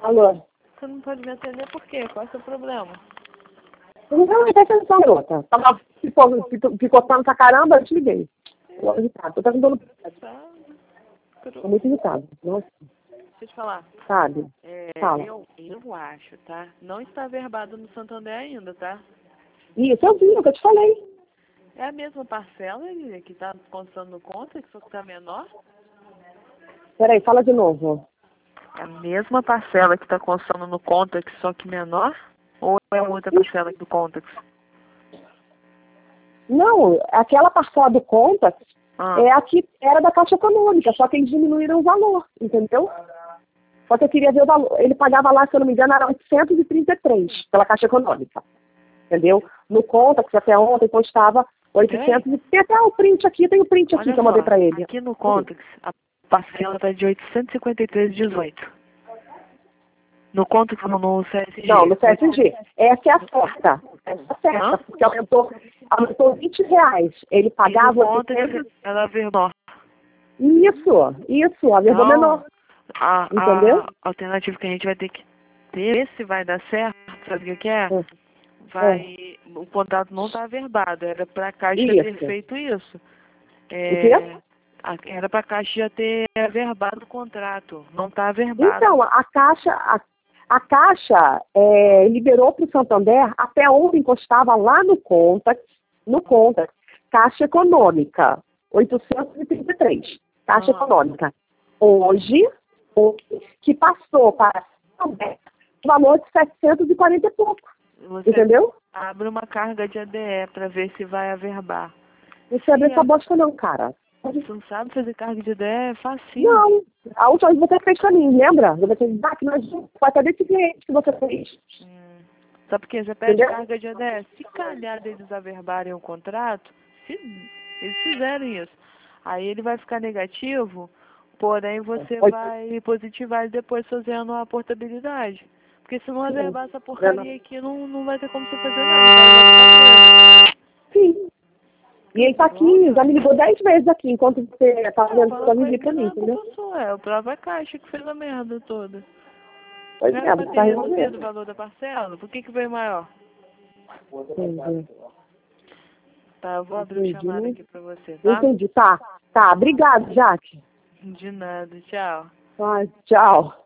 Alô? Você não pode me atender por quê? Qual é o seu problema? Não, presta atenção, garota. Tava picotando pra caramba, eu te liguei. Tô irritado. Tô perguntando. Tô muito irritado. Nossa, Deixa eu te falar. sabe? Fala. Eu acho, tá? Não está verbado no Santander ainda, tá? Isso, eu vi, é o que eu te falei. É a mesma parcela, Lili, que tá constando no conta, que só que tá menor? Peraí, fala de novo. É a mesma parcela que tá constando no Contax, só que menor? Ou é outra parcela do Contax? Não, aquela parcela do conta é a que era da Caixa Econômica, só que eles diminuíram o valor, entendeu? Só que eu queria ver o valor. Ele pagava lá, se eu não me engano, era 833 pela Caixa Econômica, entendeu? No conta, que até ontem constava 800 e tem até o print aqui, tem o print aqui. Olha que eu mandei para ele. Aqui no Contax, a parcela tá de 853,18. No Contax, no CSG? Não, no CSG. Essa é a certa. Essa é a certa, porque aumentou R$20. Ele pagava... E no Contax, ela menor. Isso, a versão menor. Entendeu? A alternativa que a gente vai ter que ter, se vai dar certo, sabe o que é? O contrato não está averbado, era para a Caixa ter feito isso. Era para a Caixa já ter averbado o contrato, não está averbado. Então, a Caixa liberou para o Santander, até onde encostava lá no Contax, Caixa Econômica, 833, Caixa Econômica. Hoje, que passou para o valor de 740 e pouco. Você entendeu? Abre uma carga de ADE para ver se vai averbar. Não sei abrir essa bosta não, cara. Você não sabe fazer carga de ADE? É facinho. Não. A última vez você fez pra mim, lembra? Você fez, que nós foi até desse cliente que você fez. Sabe por quê? Você pede carga de ADE. Se calhar deles averbarem o contrato, se eles fizerem isso, aí ele vai ficar negativo, porém você vai positivar ele depois fazendo a portabilidade. Porque se não averbar essa porcaria aqui, não vai ter como você fazer nada. Então vai ficar preso. Sim. E ele tá aqui, já me ligou 10 vezes aqui, enquanto você tá fazendo pra me vir pra mim, entendeu? É o próprio Caixa que fez a merda toda. Pois não é, era pra tá ter resolvendo. reduzido o valor da parcela? Por que veio maior? Entendi. Tá, eu vou abrir o chamado aqui pra você, tá? Entendi, tá. Obrigado, Jaque. De nada, tchau. Tchau.